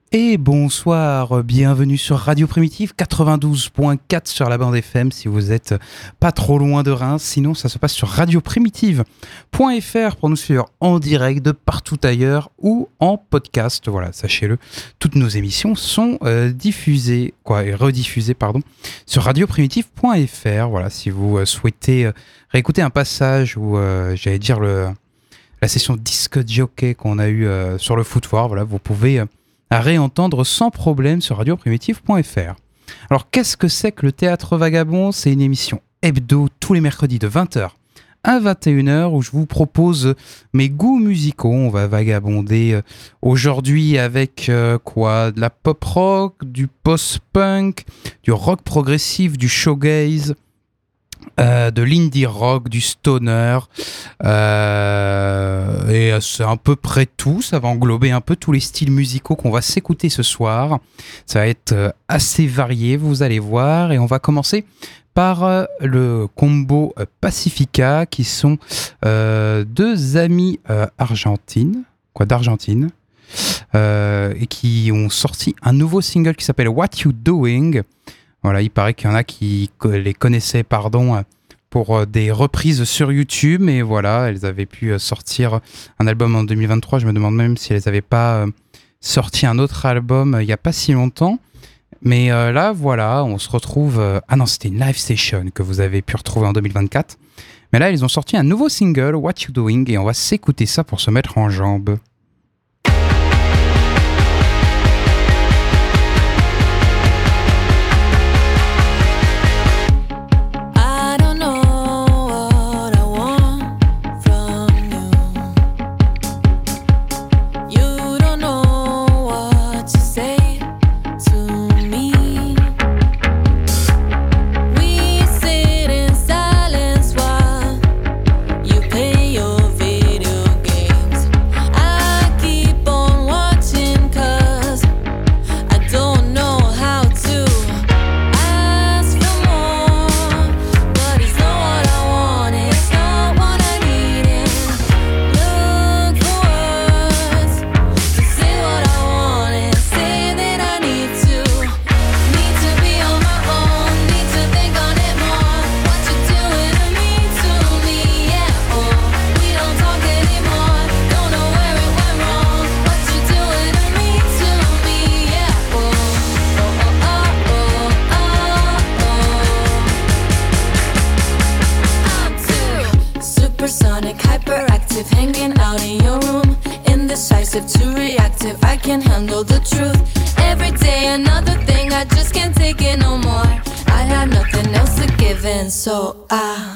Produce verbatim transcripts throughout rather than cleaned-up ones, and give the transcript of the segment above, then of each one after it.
Et bonsoir, bienvenue sur Radio Primitive quatre-vingt-douze point quatre sur la bande F M si vous êtes pas trop loin de Reims, sinon ça se passe sur radio primitive point f r pour nous suivre en direct de partout ailleurs ou en podcast, voilà, sachez-le, toutes nos émissions sont euh, diffusées, quoi, et rediffusées, pardon, sur radio primitive point f r, voilà, si vous euh, souhaitez euh, réécouter un passage ou, euh, j'allais dire, le, la session disque jockey qu'on a eu euh, sur le footoir, voilà, vous pouvez... Euh, à réentendre sans problème sur radio primitive point f r. Alors, qu'est-ce que c'est que le Théâtre Vagabond ? C'est une émission hebdo tous les mercredis de vingt heures à vingt et une heures où je vous propose mes goûts musicaux. On va vagabonder euh, aujourd'hui avec euh, quoi ? De la pop rock, du post-punk, du rock progressif, du shoegaze, Euh, de l'indie rock, du stoner, euh, et c'est à peu près tout. Ça va englober un peu tous les styles musicaux qu'on va s'écouter ce soir. Ça va être euh, assez varié, vous allez voir. Et on va commencer par euh, le combo euh, Pacifica, qui sont euh, deux amis euh, argentines, quoi, d'Argentine, euh, et qui ont sorti un nouveau single qui s'appelle What You Doing. Voilà, il paraît qu'il y en a qui les connaissaient, pardon, pour des reprises sur YouTube, mais voilà, elles avaient pu sortir un album en deux mille vingt-trois. Je me demande même si elles n'avaient pas sorti un autre album il n'y a pas si longtemps. Mais là, voilà, on se retrouve... Ah non, c'était une live session que vous avez pu retrouver en deux mille vingt-quatre. Mais là, ils ont sorti un nouveau single, What You Doing, et on va s'écouter ça pour se mettre en jambes. So I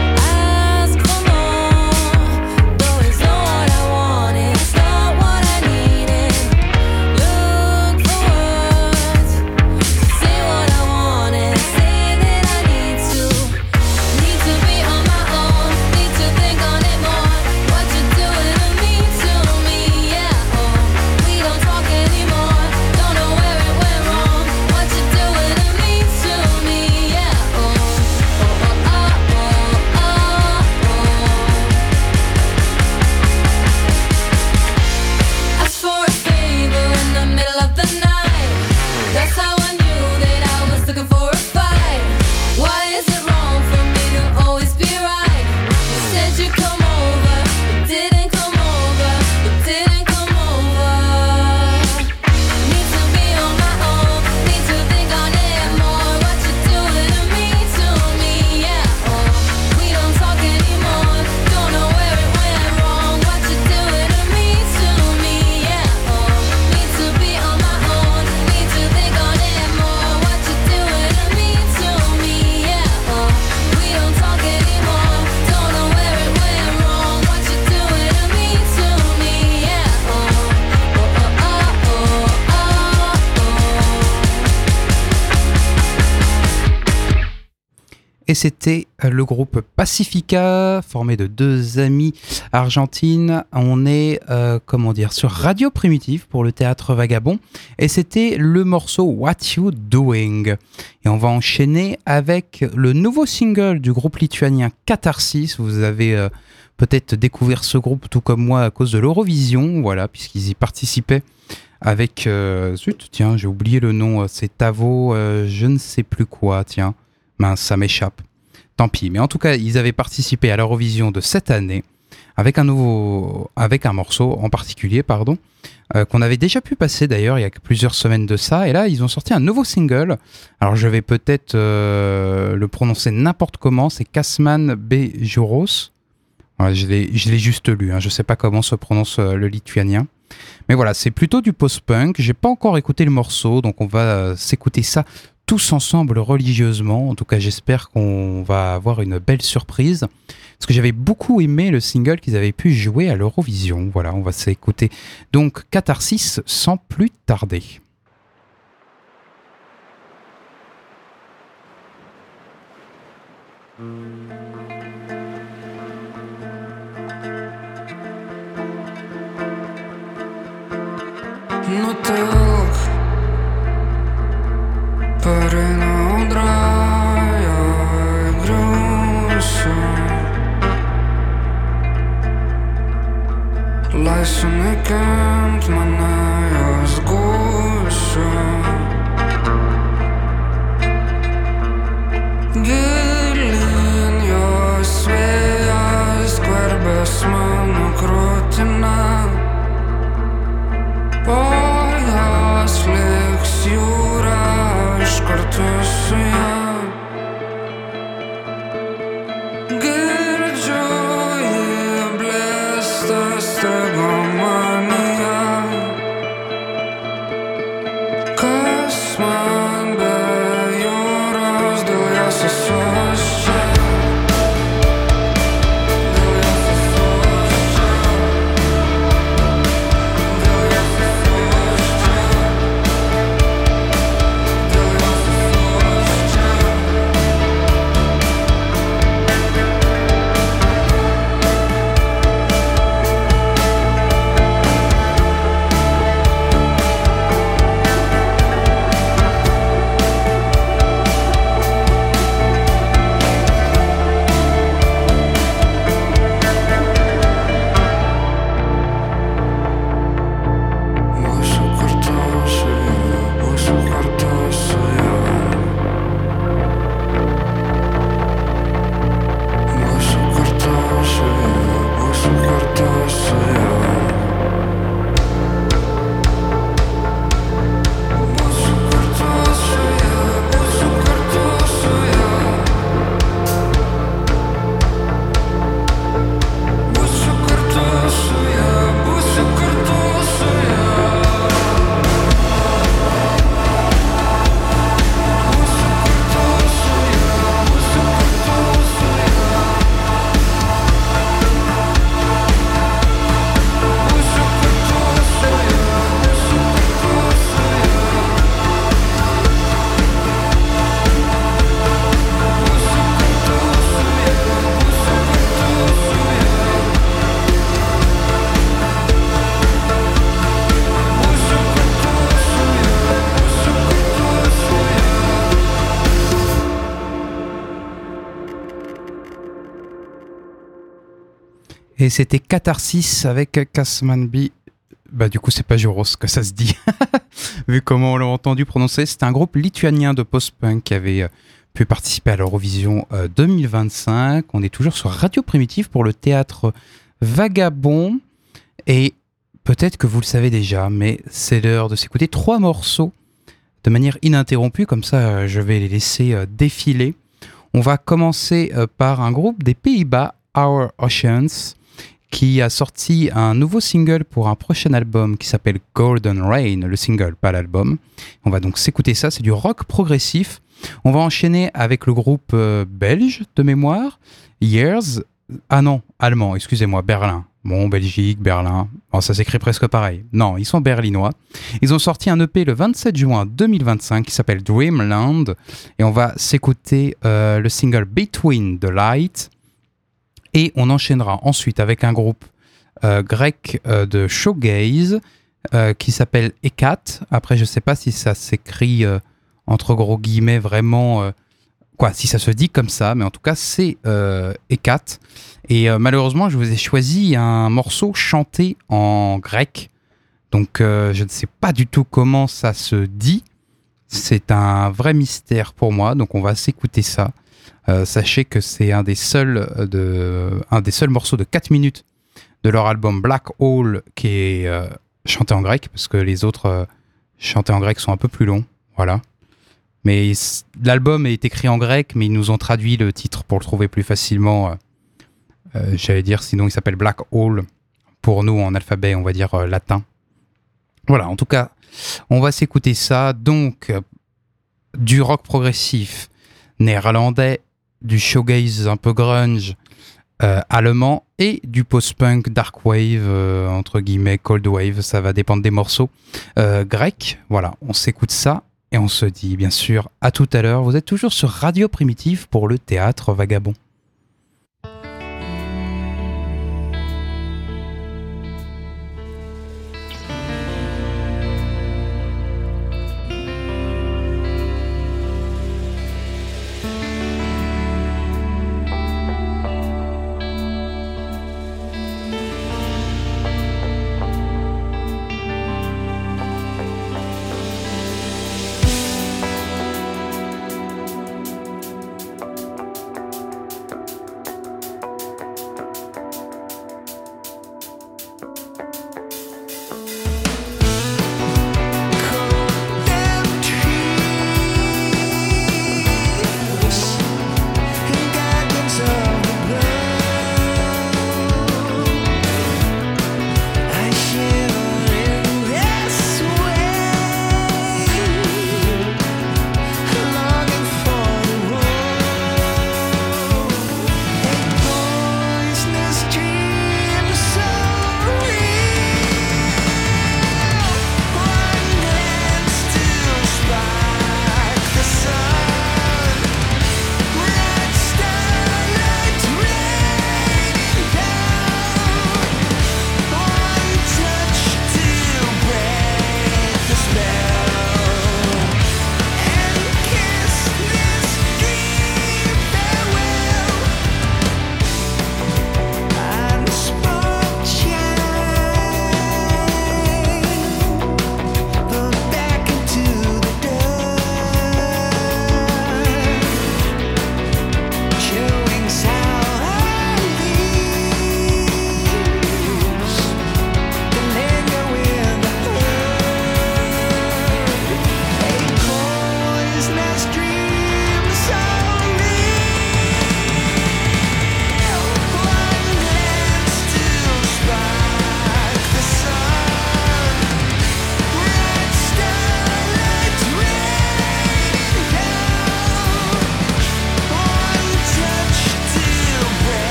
Et c'était le groupe Pacifica, formé de deux amies argentines. On est, euh, comment dire, sur Radio Primitive pour le Théâtre Vagabond. Et c'était le morceau What You Doing. Et on va enchaîner avec le nouveau single du groupe lituanien Catharsis. Vous avez euh, peut-être découvert ce groupe tout comme moi à cause de l'Eurovision, voilà, puisqu'ils y participaient avec... Euh, zut, tiens, j'ai oublié le nom, c'est Tavo, euh, je ne sais plus quoi, tiens. Mince, ça m'échappe. Tant pis, mais en tout cas, ils avaient participé à l'Eurovision de cette année avec un nouveau, avec un morceau en particulier, pardon, euh, qu'on avait déjà pu passer d'ailleurs il y a plusieurs semaines de ça. Et là, ils ont sorti un nouveau single. Alors, je vais peut-être euh, le prononcer n'importe comment. C'est Kasman Bejuros. Ouais, je l'ai, je l'ai juste lu. Hein, je sais pas comment se prononce euh, le lituanien. Mais voilà, c'est plutôt du post-punk. J'ai pas encore écouté le morceau, donc on va euh, s'écouter ça tous ensemble religieusement. En tout cas, j'espère qu'on va avoir une belle surprise. Parce que j'avais beaucoup aimé le single qu'ils avaient pu jouer à l'Eurovision. Voilà, on va s'écouter donc Catharsis sans plus tarder. No tak перенадрая grusa Laisvame kent mane jos gūša Gilin jos vėjas skverbės mano krūtinę Po jos liks jūra aš kartu su ja Girdžiu jį blėsta staiga manyje Kas man be jūros dėl jos esu aš čia Et c'était Catharsis avec Kasmanbi. Bah du coup c'est pas Juros que ça se dit. Vu comment on l'a entendu prononcer, c'est un groupe lituanien de post-punk qui avait pu participer à l'Eurovision deux mille vingt-cinq. On est toujours sur Radio Primitive pour le théâtre Vagabond. Et peut-être que vous le savez déjà, mais c'est l'heure de s'écouter trois morceaux de manière ininterrompue. Comme ça, je vais les laisser défiler. On va commencer par un groupe des Pays-Bas, Our Oceans, qui a sorti un nouveau single pour un prochain album qui s'appelle Golden Rain, le single, pas l'album. On va donc s'écouter ça, c'est du rock progressif. On va enchaîner avec le groupe euh, belge de mémoire, Years. Ah non, allemand, excusez-moi, Berlin. Bon, Belgique, Berlin, bon, ça s'écrit presque pareil. Non, ils sont berlinois. Ils ont sorti un E P le vingt-sept juin deux mille vingt-cinq qui s'appelle Dreamland. Et on va s'écouter euh, le single Between the Light. Et on enchaînera ensuite avec un groupe euh, grec euh, de shoegaze euh, qui s'appelle Ekat. Après, je ne sais pas si ça s'écrit euh, entre gros guillemets vraiment... Euh, quoi, si ça se dit comme ça, mais en tout cas, c'est euh, Ekat. Et euh, malheureusement, je vous ai choisi un morceau chanté en grec. Donc euh, je ne sais pas du tout comment ça se dit. C'est un vrai mystère pour moi, donc on va s'écouter ça. Euh, sachez que c'est un des seuls de, un des seuls morceaux de quatre minutes de leur album Black Hole qui est euh, chanté en grec, parce que les autres euh, chantés en grec sont un peu plus longs. Voilà. Mais l'album est écrit en grec, mais ils nous ont traduit le titre pour le trouver plus facilement. Euh, euh, j'allais dire, sinon il s'appelle Black Hole. Pour nous, en alphabet, on va dire euh, latin. Voilà, en tout cas, on va s'écouter ça. Donc, euh, du rock progressif néerlandais, du shoegaze un peu grunge euh, allemand et du post-punk dark wave, euh, entre guillemets, cold wave, ça va dépendre des morceaux, euh, grec. Voilà, on s'écoute ça et on se dit bien sûr à tout à l'heure. Vous êtes toujours sur Radio Primitive pour le Théâtre Vagabond.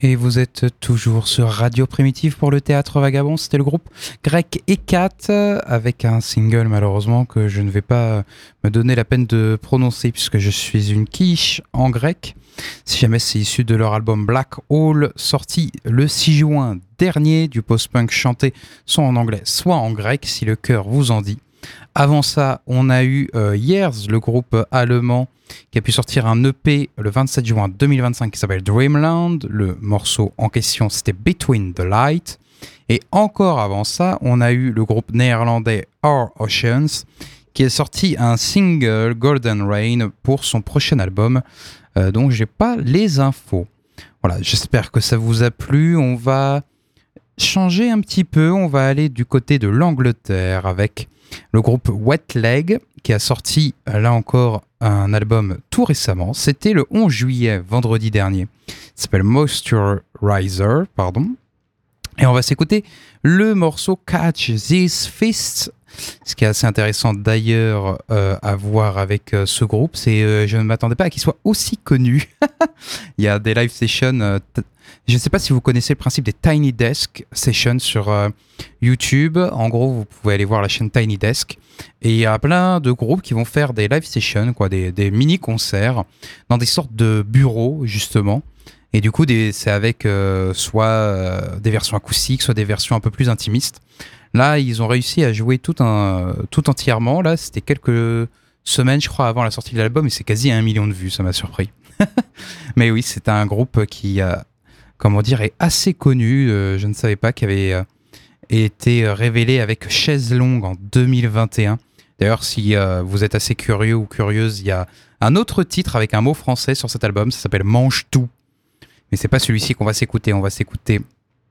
Et vous êtes toujours sur Radio Primitive pour le Théâtre Vagabond. C'était le groupe grec Hécate avec un single malheureusement que je ne vais pas me donner la peine de prononcer puisque je suis une quiche en grec. Si jamais c'est issu de leur album Black Hole sorti le six juin dernier, du post-punk chanté soit en anglais soit en grec si le cœur vous en dit. Avant ça, on a eu euh, Years, le groupe allemand qui a pu sortir un E P le vingt-sept juin deux mille vingt-cinq qui s'appelle Dreamland. Le morceau en question, c'était Between the Light. Et encore avant ça, on a eu le groupe néerlandais Our Oceans qui a sorti un single Golden Rain pour son prochain album. Euh, donc, j'ai pas les infos. Voilà, j'espère que ça vous a plu. On va changer un petit peu. On va aller du côté de l'Angleterre avec le groupe Wet Leg qui a sorti là encore un album tout récemment. C'était le onze juillet, vendredi dernier. Il s'appelle Moisturizer, pardon. Et on va s'écouter le morceau Catch These Fists. Ce qui est assez intéressant d'ailleurs euh, à voir avec euh, ce groupe, c'est euh, je ne m'attendais pas à qu'il soit aussi connu. Il y a des live sessions. Euh, t- je ne sais pas si vous connaissez le principe des Tiny Desk Sessions sur euh, YouTube. En gros, vous pouvez aller voir la chaîne Tiny Desk. Et il y a plein de groupes qui vont faire des live sessions, quoi, des, des mini-concerts dans des sortes de bureaux, justement. Et du coup, des, c'est avec euh, soit euh, des versions acoustiques, soit des versions un peu plus intimistes. Là, ils ont réussi à jouer tout, un, tout entièrement. Là, c'était quelques semaines, je crois, avant la sortie de l'album, et c'est quasi un million de vues, ça m'a surpris. Mais oui, c'est un groupe qui, a, comment dire, est assez connu. Euh, je ne savais pas qu'il avait euh, été révélé avec Chaise Longue en deux mille vingt et un. D'ailleurs, si euh, vous êtes assez curieux ou curieuse, il y a un autre titre avec un mot français sur cet album, ça s'appelle Mange tout. Mais c'est pas celui-ci qu'on va s'écouter, on va s'écouter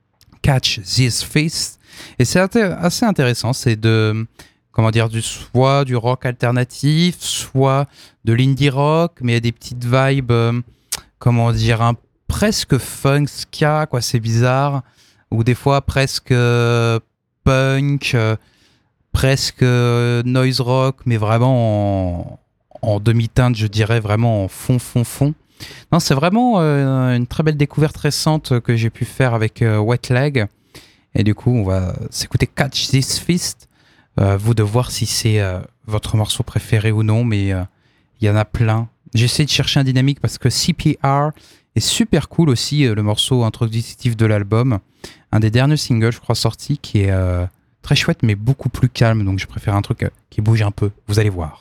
Catch These Fists. Et c'est assez intéressant, c'est de, comment dire, du, soit du rock alternatif, soit de l'indie rock, mais il y a des petites vibes, euh, comment dire, un, presque funk, ska, quoi, c'est bizarre, ou des fois presque euh, punk, euh, presque euh, noise rock, mais vraiment en, en demi-teinte, je dirais, vraiment en fond, fond, fond. Non, c'est vraiment euh, une très belle découverte récente que j'ai pu faire avec euh, Wet Leg. Et du coup, on va s'écouter Catch This Fist. Euh, vous de voir si c'est euh, votre morceau préféré ou non, mais il euh, y en a plein. J'essaie de chercher un dynamique parce que C P R est super cool aussi, euh, le morceau introductif de l'album. Un des derniers singles, je crois, sortis, qui est euh, très chouette, mais beaucoup plus calme. Donc, je préfère un truc euh, qui bouge un peu. Vous allez voir.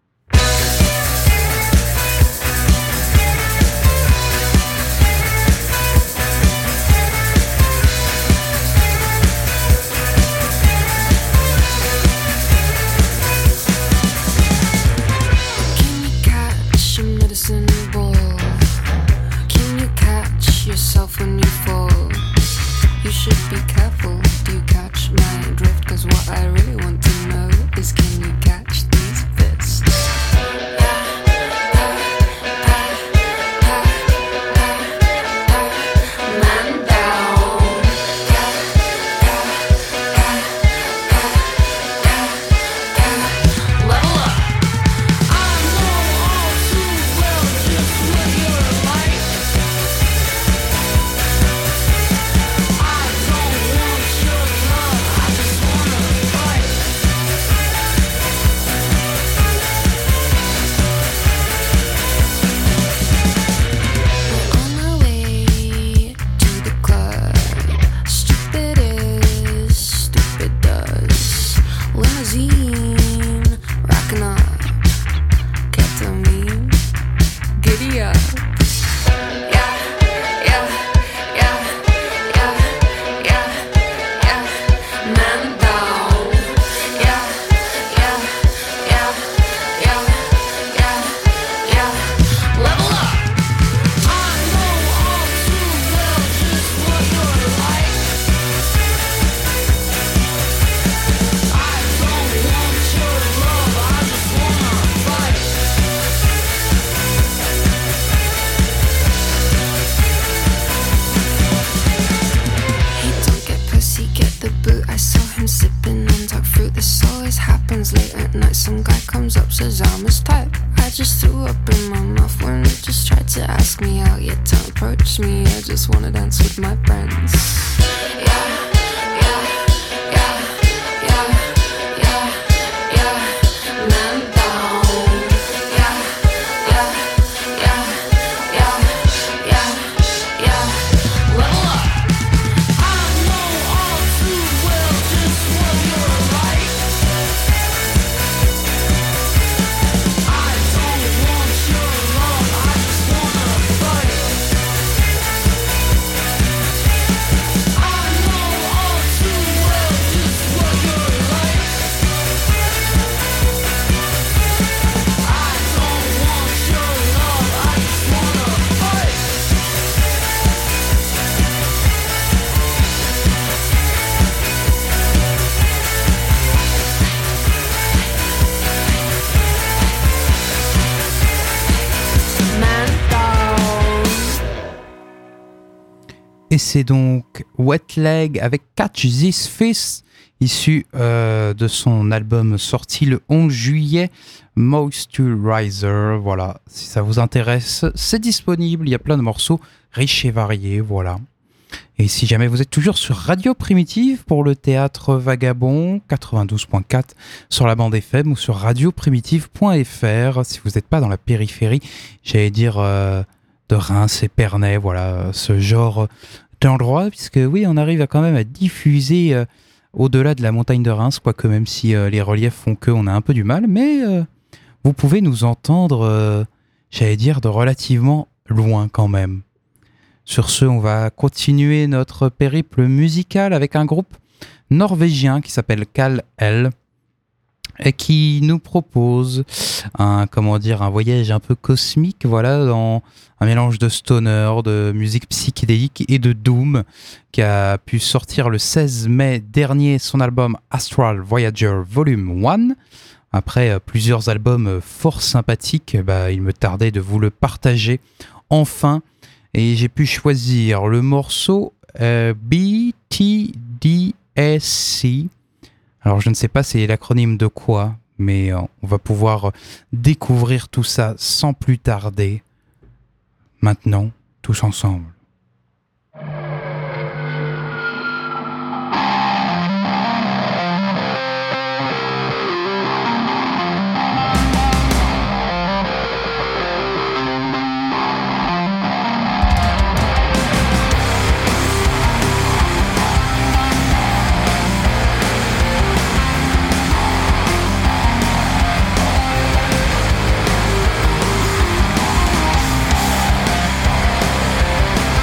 When you fall, you should be careful. Do you catch my drift? 'Cause what I really want to know is, can you catch these fists? Man down. Level up. I know all too well just what you're like. Says I'm his type. I just threw up in my mouth when it just tried to ask me out. Yet don't approach me, I just wanna dance with my friends. Yeah. Et c'est donc Wet Leg avec Catch This Fist, issu euh, de son album sorti le onze juillet, Moisturizer. Voilà, si ça vous intéresse, c'est disponible, il y a plein de morceaux riches et variés, voilà. Et si jamais vous êtes toujours sur Radio Primitive pour le Théâtre Vagabond, quatre-vingt-douze point quatre sur la bande F M ou sur radio primitive point f r, si vous n'êtes pas dans la périphérie, j'allais dire euh, de Reims et Pernay, voilà, ce genre d'endroit, puisque oui, on arrive à quand même à diffuser euh, au-delà de la montagne de Reims, quoique même si euh, les reliefs font qu'on a un peu du mal, mais euh, vous pouvez nous entendre, euh, j'allais dire, de relativement loin quand même. Sur ce, on va continuer notre périple musical avec un groupe norvégien qui s'appelle Kal-El et qui nous propose un, comment dire, un voyage un peu cosmique, voilà, dans un mélange de stoner, de musique psychédélique et de doom, qui a pu sortir le seize mai dernier son album Astral Voyager Volume un. Après euh, plusieurs albums fort sympathiques, bah, il me tardait de vous le partager enfin. Et j'ai pu choisir le morceau euh, B T D S C. Alors je ne sais pas c'est l'acronyme de quoi, mais euh, on va pouvoir découvrir tout ça sans plus tarder. Maintenant, tous ensemble. We'll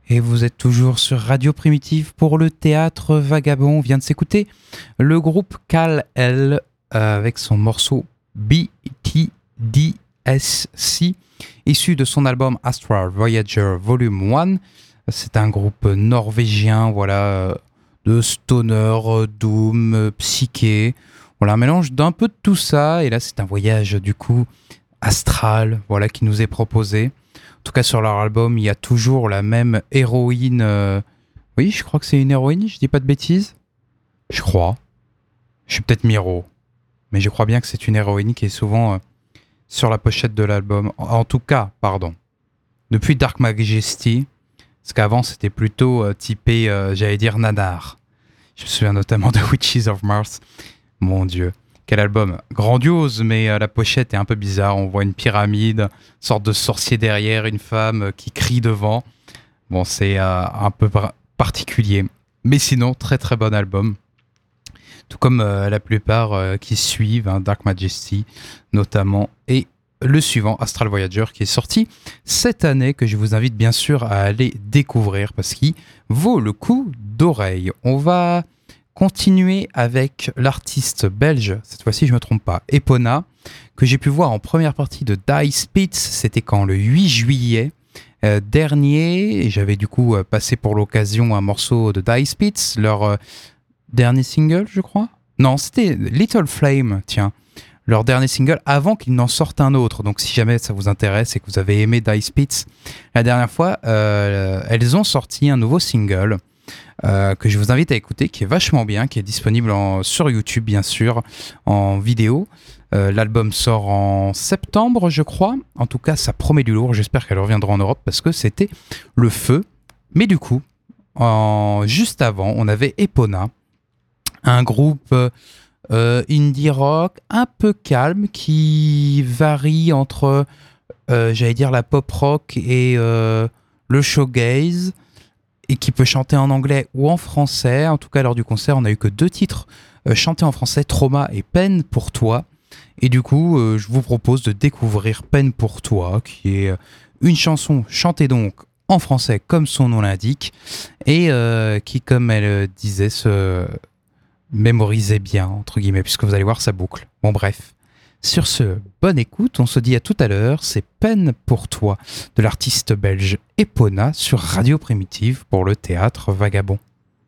Et vous êtes toujours sur Radio Primitive pour le théâtre vagabond. On vient de s'écouter le groupe Kal-El euh, avec son morceau B T D S C, issu de son album Astral Voyager Volume un. C'est un groupe norvégien, voilà, de stoner, doom, psyché. Voilà, un mélange d'un peu de tout ça. Et là, c'est un voyage du coup astral, voilà, qui nous est proposé. En tout cas, sur leur album, il y a toujours la même héroïne. Euh... Oui, je crois que c'est une héroïne, je dis pas de bêtises. Je crois. Je suis peut-être Miro. Mais je crois bien que c'est une héroïne qui est souvent euh, sur la pochette de l'album. En tout cas, pardon. Depuis Dark Majesty, parce qu'avant, c'était plutôt euh, typé, euh, j'allais dire, nanar. Je me souviens notamment de Witches of Mars. Mon Dieu. Quel album grandiose, mais euh, la pochette est un peu bizarre. On voit une pyramide, une sorte de sorcier derrière, une femme euh, qui crie devant. Bon, c'est euh, un peu par- particulier. Mais sinon, très très bon album. Tout comme euh, la plupart euh, qui suivent, hein, Dark Majesty notamment, et le suivant, Astral Voyager, qui est sorti cette année, que je vous invite bien sûr à aller découvrir parce qu'il vaut le coup d'oreille. On va continuer avec l'artiste belge, cette fois-ci je ne me trompe pas, Epona, que j'ai pu voir en première partie de Die Spitz, c'était quand le huit juillet euh, dernier, et j'avais du coup euh, passé pour l'occasion un morceau de Die Spitz, leur euh, dernier single je crois. Non, c'était Little Flame, tiens, leur dernier single avant qu'ils n'en sortent un autre, donc si jamais ça vous intéresse et que vous avez aimé Die Spitz la dernière fois, euh, elles ont sorti un nouveau single. Euh, que je vous invite à écouter, qui est vachement bien, qui est disponible en, sur YouTube bien sûr, en vidéo. Euh, l'album sort en septembre, je crois. En tout cas, ça promet du lourd. J'espère qu'elle reviendra en Europe parce que c'était le feu. Mais du coup, en, juste avant, on avait Epona, un groupe euh, indie rock un peu calme qui varie entre, euh, j'allais dire, la pop rock et euh, le shoegaze, et qui peut chanter en anglais ou en français. En tout cas, lors du concert, on n'a eu que deux titres euh, chantés en français, Trauma et Peine pour toi. Et du coup, euh, je vous propose de découvrir Peine pour toi, qui est euh, une chanson chantée donc en français, comme son nom l'indique, et euh, qui, comme elle disait, se mémorisait bien, entre guillemets, puisque vous allez voir, ça boucle. Bon, bref. Sur ce, bonne écoute, on se dit à tout à l'heure, c'est Peine pour toi de l'artiste belge Epona sur Radio Primitive pour le théâtre vagabond.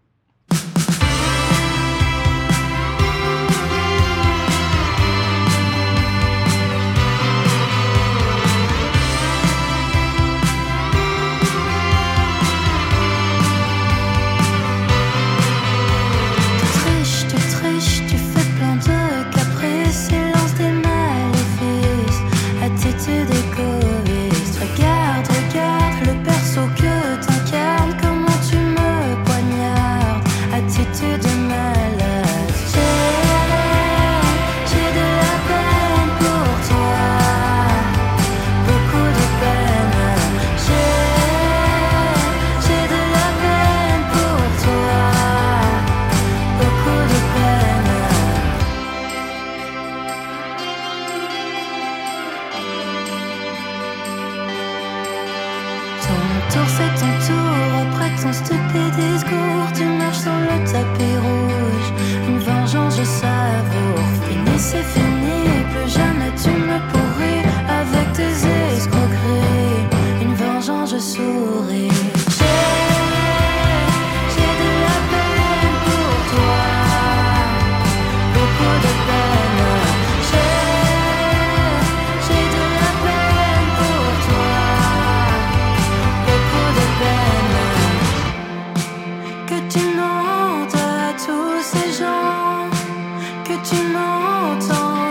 Que tu mentes à tous ces gens, que tu m'entends.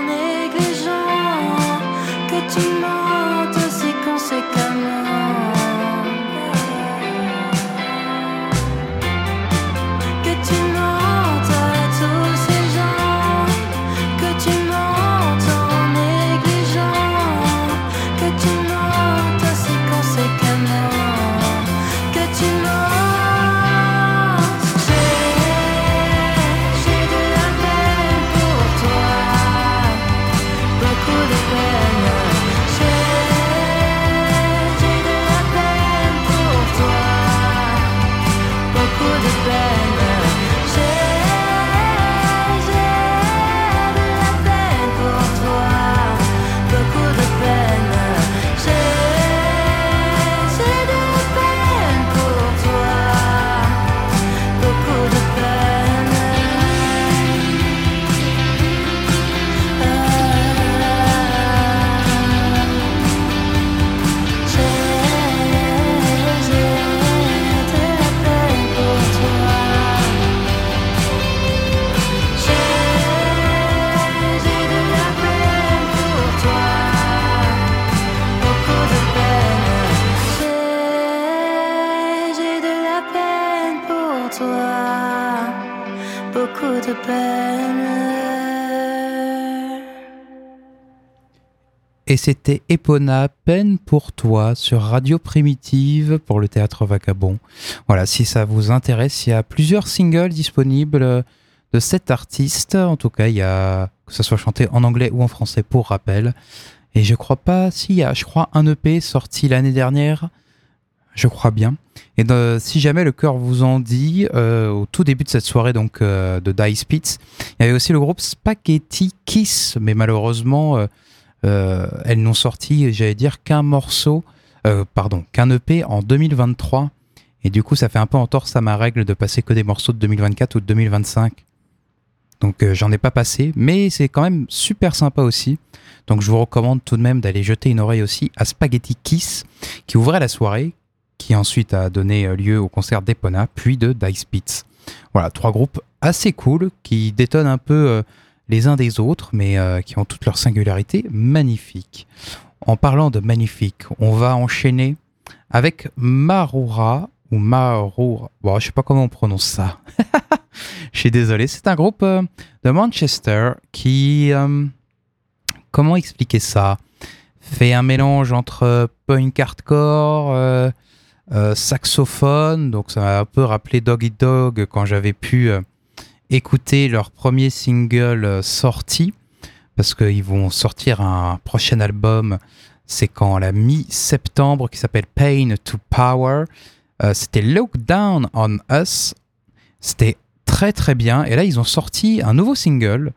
Et c'était Epona, Peine pour toi, sur Radio Primitive pour le Théâtre Vagabond. Voilà, si ça vous intéresse, il y a plusieurs singles disponibles de cet artiste. En tout cas, il y a, que ce soit chanté en anglais ou en français pour rappel. Et je crois pas, si, il y a, je crois, un E P sorti l'année dernière. Je crois bien. Et de, si jamais le cœur vous en dit, euh, au tout début de cette soirée donc euh, de Die Spitz, il y avait aussi le groupe Spaghetti Kiss, mais malheureusement, euh, euh, elles n'ont sorti, j'allais dire, qu'un morceau, euh, pardon, qu'un E P en deux mille vingt-trois. Et du coup, ça fait un peu entorse à ma règle de passer que des morceaux de deux mille vingt-quatre ou de deux mille vingt-cinq. Donc euh, j'en ai pas passé, mais c'est quand même super sympa aussi. Donc je vous recommande tout de même d'aller jeter une oreille aussi à Spaghetti Kiss, qui ouvrait la soirée, qui ensuite a donné lieu au concert d'Epona, puis de Die Spitz. Voilà, trois groupes assez cool, qui détonnent un peu euh, les uns des autres, mais euh, qui ont toutes leurs singularités magnifiques. En parlant de magnifique, on va enchaîner avec Marura, ou Marura, bon, je sais pas comment on prononce ça. Je suis désolé, c'est un groupe euh, de Manchester qui, euh, comment expliquer ça, fait un mélange entre punk hardcore, euh, euh, saxophone, donc ça m'a un peu rappelé Dog Eat Dog quand j'avais pu euh, écouter leur premier single euh, sorti, parce qu'ils vont sortir un prochain album, c'est quand la mi-septembre, qui s'appelle Pain to Power. Euh, c'était Look Down on Us, c'était très très bien, et là ils ont sorti un nouveau single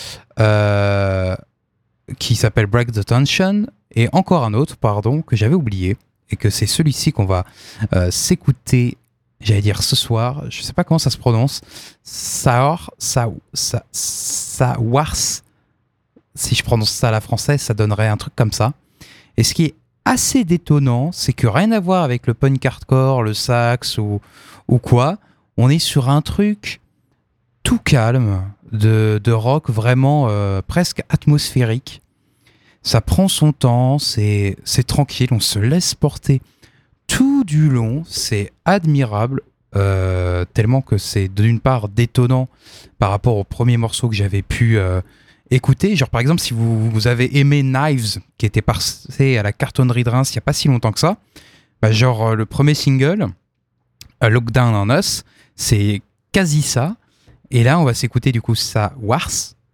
euh, qui s'appelle Break the Tension, et encore un autre, pardon, que j'avais oublié, et que c'est celui-ci qu'on va euh, s'écouter, j'allais dire ce soir, je sais pas comment ça se prononce, Saor, Sa, Sa, Sawars, si je prononce ça à la française, ça donnerait un truc comme ça. Et ce qui est assez détonnant, c'est que rien à voir avec le punk hardcore, le sax ou, ou quoi, on est sur un truc tout calme, de, de rock vraiment euh, presque atmosphérique. Ça prend son temps, c'est, c'est tranquille, on se laisse porter tout du long, c'est admirable, euh, tellement que c'est d'une part détonnant par rapport au premier morceau que j'avais pu euh, écouter. Genre par exemple, si vous, vous avez aimé Knives, qui était passé à la cartonnerie de Reims il n'y a pas si longtemps que ça, bah genre euh, le premier single, euh, Look Down on Us, c'est quasi ça. Et là, on va s'écouter du coup ça Wars.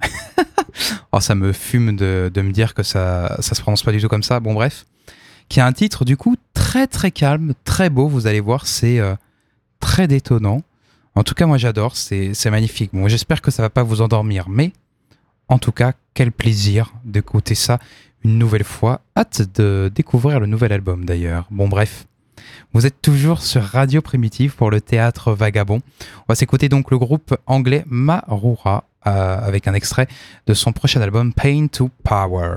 Oh, ça me fume de, de me dire que ça ça se prononce pas du tout comme ça. Bon, bref. Qui a un titre du coup très très calme, très beau. Vous allez voir, c'est euh, très détonnant. En tout cas, moi j'adore. C'est, c'est magnifique. Bon, j'espère que ça va pas vous endormir. Mais en tout cas, quel plaisir d'écouter ça une nouvelle fois. Hâte de découvrir le nouvel album d'ailleurs. Bon, bref. Vous êtes toujours sur Radio Primitive pour le Théâtre Vagabond. On va s'écouter donc le groupe anglais Marura euh, avec un extrait de son prochain album Pain to Power.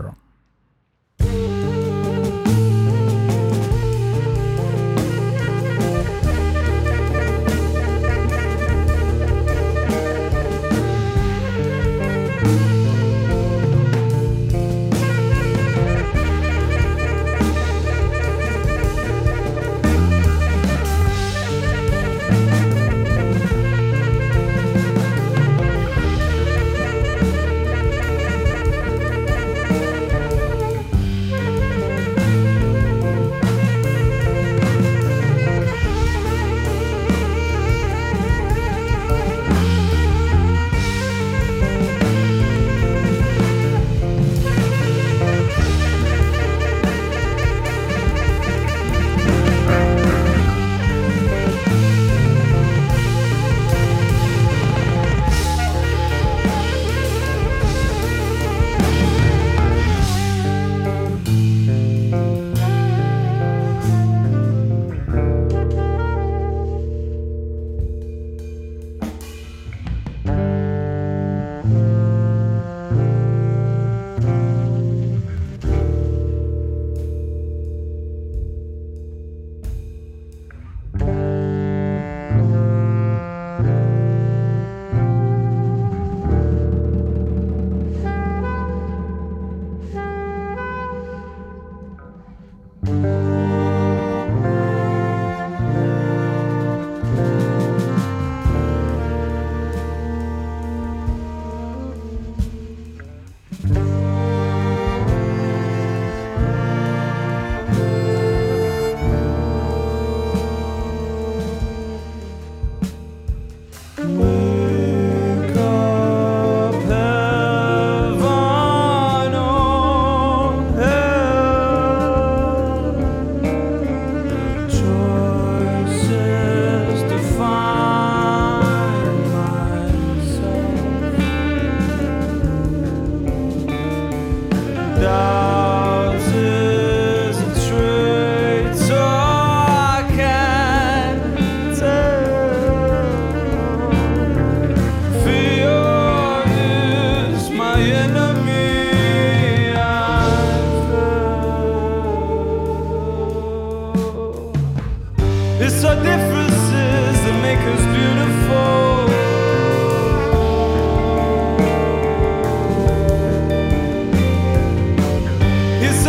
Thank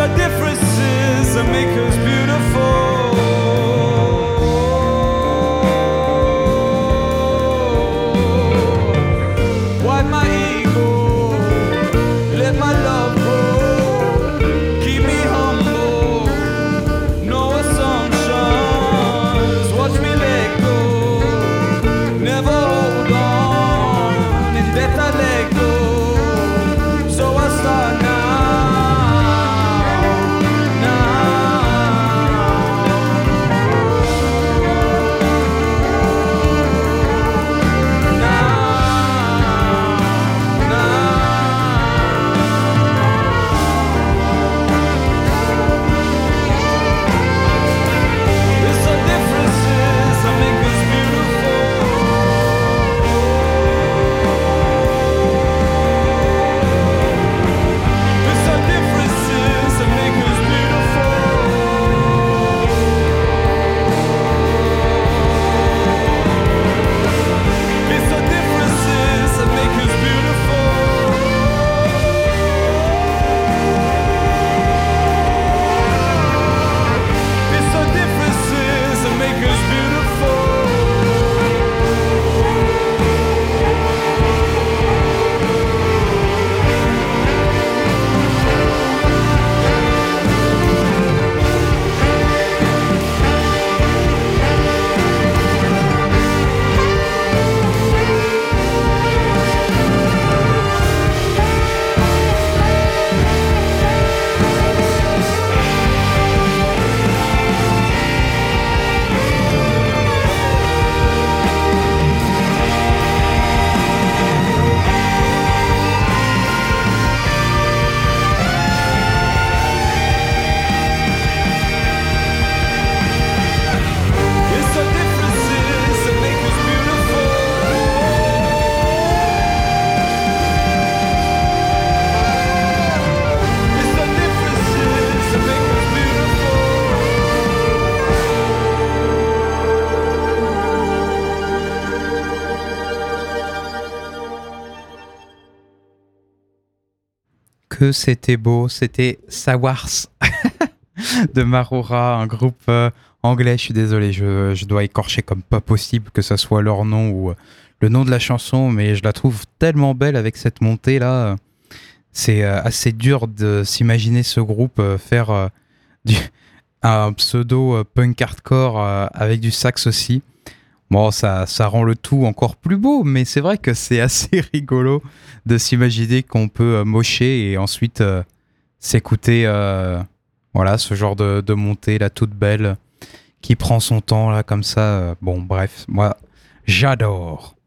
our differences that make us beautiful. Wipe my ego, let my love grow, keep me humble, no assumptions, watch me let go, never hold on, and death I let go, so I start now. Que c'était beau, c'était Sawars de Marora, un groupe euh, anglais. Je suis désolé, je, je dois écorcher comme pas possible que ce soit leur nom ou euh, le nom de la chanson, mais je la trouve tellement belle avec cette montée là. C'est euh, assez dur de s'imaginer ce groupe euh, faire euh, du, un pseudo euh, punk hardcore euh, avec du sax aussi. Bon, ça, ça rend le tout encore plus beau, mais c'est vrai que c'est assez rigolo de s'imaginer qu'on peut euh, mocher et ensuite euh, s'écouter euh, voilà, ce genre de, de montée là, toute belle qui prend son temps là comme ça. Euh, bon, bref, moi, j'adore.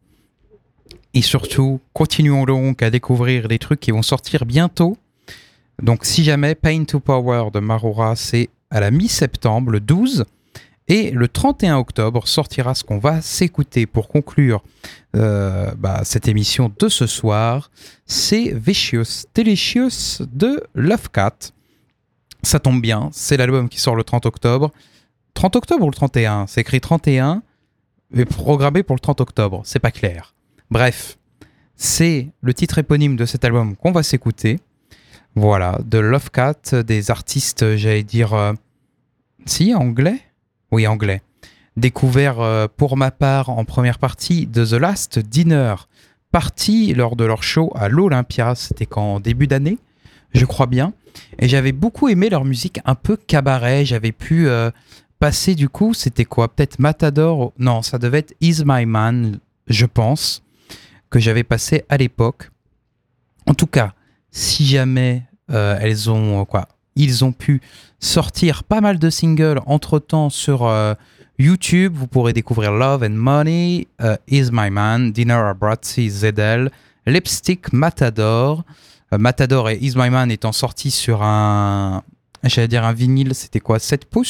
Et surtout, continuons donc à découvrir des trucs qui vont sortir bientôt. Donc, si jamais, Pain to Power de Marora, c'est à la mi-septembre, le douze. Et le trente et un octobre sortira ce qu'on va s'écouter pour conclure euh, bah, cette émission de ce soir. C'est Vicious Delicious de Lovecat. Ça tombe bien, c'est l'album qui sort le trente octobre. trente octobre ou le trente et un ? C'est écrit trente et un, mais programmé pour le trente octobre. C'est pas clair. Bref, c'est le titre éponyme de cet album qu'on va s'écouter. Voilà, de Lovecat, des artistes, j'allais dire... Euh, si, anglais ? Oui, anglais. Découvert euh, pour ma part en première partie de The Last Dinner, partie lors de leur show à l'Olympia, c'était qu'en début d'année, je crois bien. Et j'avais beaucoup aimé leur musique un peu cabaret, j'avais pu euh, passer du coup, c'était quoi ? Peut-être Matador ? Non, ça devait être Is My Man, je pense, que j'avais passé à l'époque. En tout cas, si jamais euh, elles ont quoi ? Ils ont pu sortir pas mal de singles entre-temps sur euh, YouTube. Vous pourrez découvrir Love and Money, uh, Is My Man, Dinner at Bratzy Z L, Lipstick, Matador. Euh, Matador et Is My Man étant sortis sur un... J'allais dire un vinyle, c'était quoi ? sept pouces ?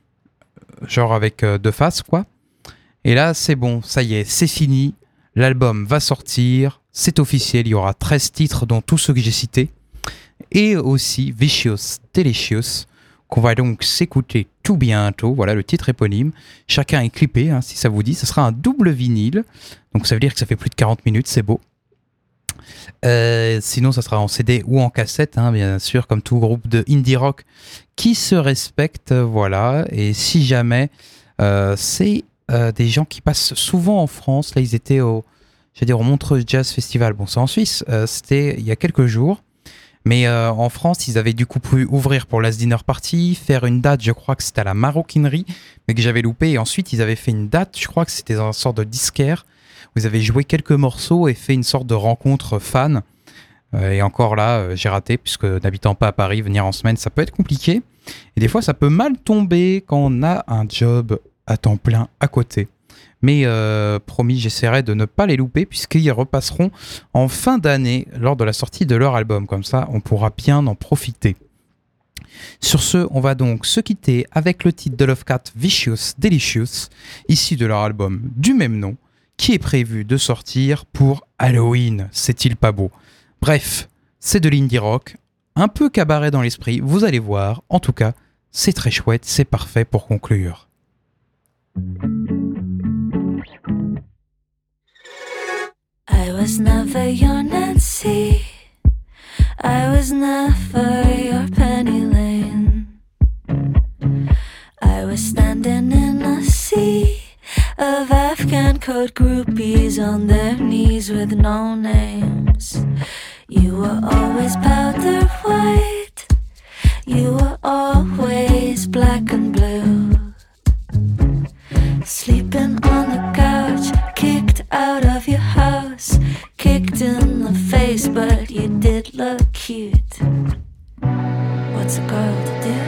Genre avec euh, deux faces, quoi. Et là, c'est bon, ça y est, c'est fini. L'album va sortir, c'est officiel, il y aura treize titres dont tous ceux que j'ai cités. Et aussi Vicious Delicious, qu'on va donc s'écouter tout bientôt. Voilà le titre éponyme. Chacun est clippé, hein, si ça vous dit. Ce sera un double vinyle. Donc ça veut dire que ça fait plus de quarante minutes, c'est beau. Euh, sinon, ça sera en C D ou en cassette, hein, bien sûr, comme tout groupe de indie rock qui se respecte. Voilà. Et si jamais, euh, c'est euh, des gens qui passent souvent en France. Là, ils étaient au, je veux dire, au Montreux Jazz Festival. Bon, c'est en Suisse. Euh, c'était il y a quelques jours. Mais euh, en France, ils avaient du coup pu ouvrir pour Last Dinner Party, faire une date, je crois que c'était à la Maroquinerie, mais que j'avais loupé. Et ensuite, ils avaient fait une date, je crois que c'était dans une sorte de disquaire. Vous avez joué quelques morceaux et fait une sorte de rencontre fan. Euh, et encore là, euh, j'ai raté, puisque n'habitant pas à Paris, venir en semaine, ça peut être compliqué. Et des fois, ça peut mal tomber quand on a un job à temps plein à côté. Mais euh, promis, j'essaierai de ne pas les louper, puisqu'ils repasseront en fin d'année lors de la sortie de leur album. Comme ça, on pourra bien en profiter. Sur ce, on va donc se quitter avec le titre de Love Cat Vicious Delicious, issu de leur album du même nom, qui est prévu de sortir pour Halloween. C'est-il pas beau? Bref, c'est de l'indie rock, un peu cabaret dans l'esprit, vous allez voir. En tout cas, c'est très chouette, c'est parfait pour conclure. I was never your Nancy, I was never your Penny Lane. I was standing in a sea of Afghan code groupies on their knees with no names. You were always powder white, you were always black and blue. Sleeping on the couch, kicked out of your house, kicked in the face, but you did look cute. What's a girl to do?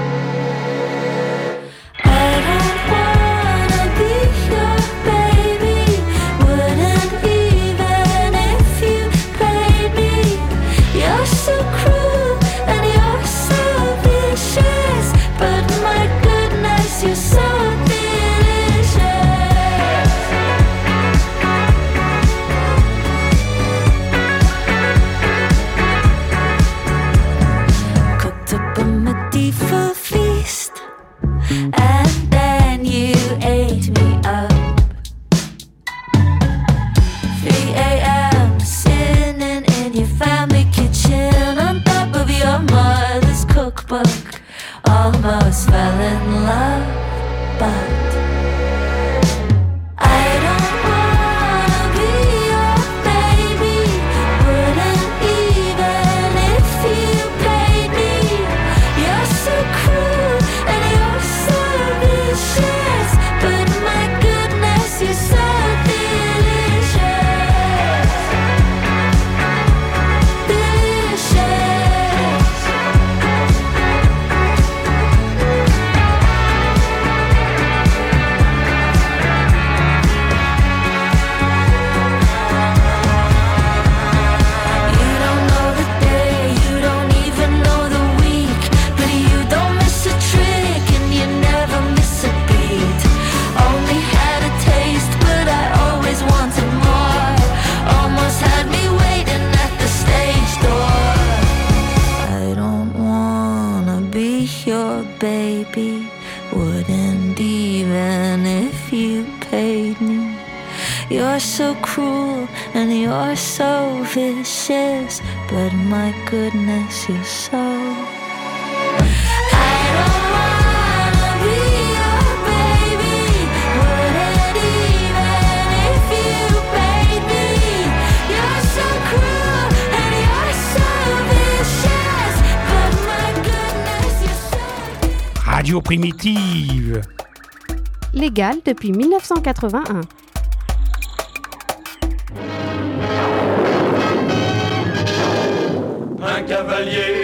I don't wanna be your baby, wouldn't even if you paid me. You're so cruel and you're so vicious, but my goodness, you're so and then you ate me up. three a.m. sitting in your family kitchen on top of your mother's cookbook. Almost fell in love, but I don't wanna be your baby, wouldn't even if you paid me. You're so cruel and you're so vicious, but my goodness, you're so delicious. Delicious. You don't know the day, you don't even know the week, but you don't miss a trick and you never miss a beat. Only had a taste, but I always wanted more. Almost had me waiting at the stage door. I don't wanna be your baby, wouldn't even if you paid me. You're so cruel and you're so vicious, but my goodness, you're so. I don't wanna be your baby, wouldn't even if you paid me. You're so cruel and you're so vicious, but my goodness, you're so. Radio Primitive. Légal depuis mille neuf cent quatre-vingt-un. Un cavalier